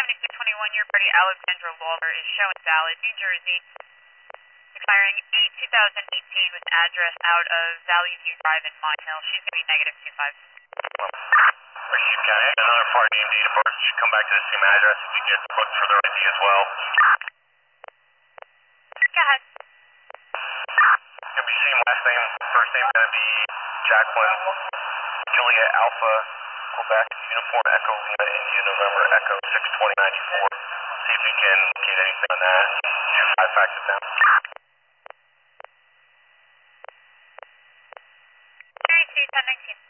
2621, your party Alexandra Lawler is showing valid, New Jersey, expiring 8/2018 with address out of Valley View Drive in Mine Hill. She's going to be -25. Receive County. Another party named Data Bird should come back to the same address if we get booked for their ID as well. Go ahead. Going to be same last name. First name going to be Jacqueline Juliet Alpha Quebec Uniform Echo Lima India November Echo 62094. See if we can get anything on that. 25 faxes down. Series 1019.